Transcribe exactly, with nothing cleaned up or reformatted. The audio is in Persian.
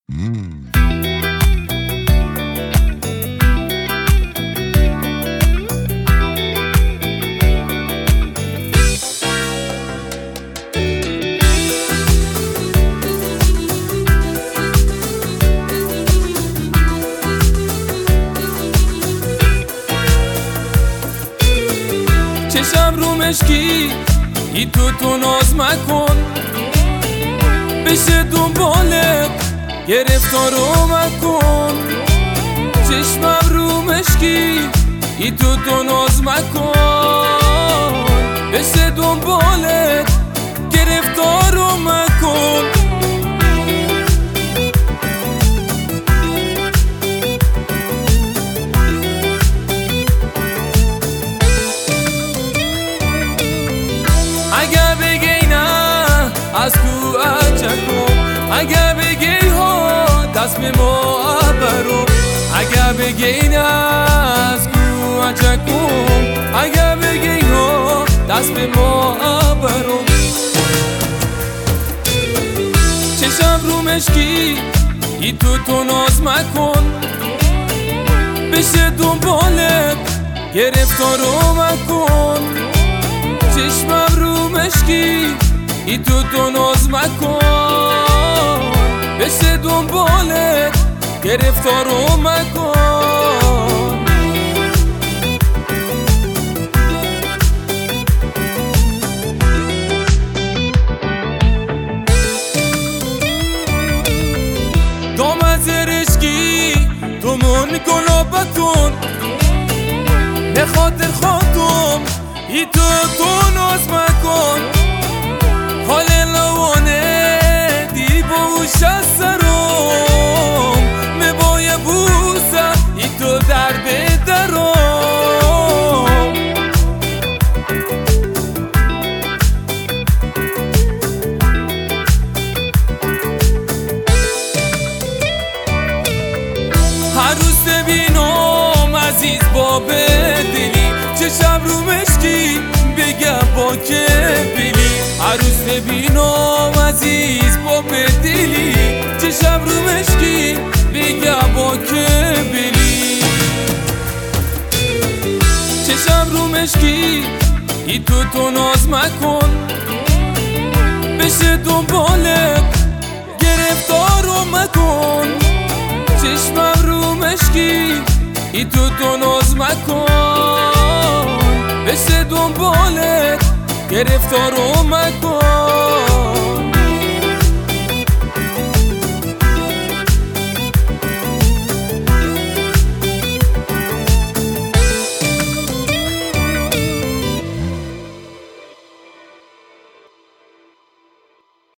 چشم رو مشکی ای تو تو ناز مکن، بشه دنبالت گرفتارو مکن. چشمم رو مشکی ای تو تو ناز مکن، بشه دنبالت گرفتارو مکن. اگر بگی نه از تو اچکم، اگر بگی ها دست به ما برو، اگر بگی نه از تو اچکم، اگر بگی ها دست به ما برو. چشم رو مشکی ای تو تو ناز مکن، بشه دنبالت گرفتارو مکن. چشمم رو مشکی ای تو تو ناز مکن، بشه دنبالت گرفتارو مکن. دام زرشکی تو من گلابتون، به خاطر خاطم ای تو تو ناز مکن. حال لوانه دی بوش از سرم، مبای بوسه ای تو در بدرم. هر روز ببینم عزیز با بدلی، چشم رو مشکی بگم با که بلی. هر روز ببینم عزیز با بدلی، چشم رو مشکی بگم با که بلی. چشم رو مشکی ای تو تو ناز مکن، بشه دنبالت گرفتارو مکن. چشمم رو مشکی ای تو تو ناز مکن، بشه دنبالت گرفتارو مکن.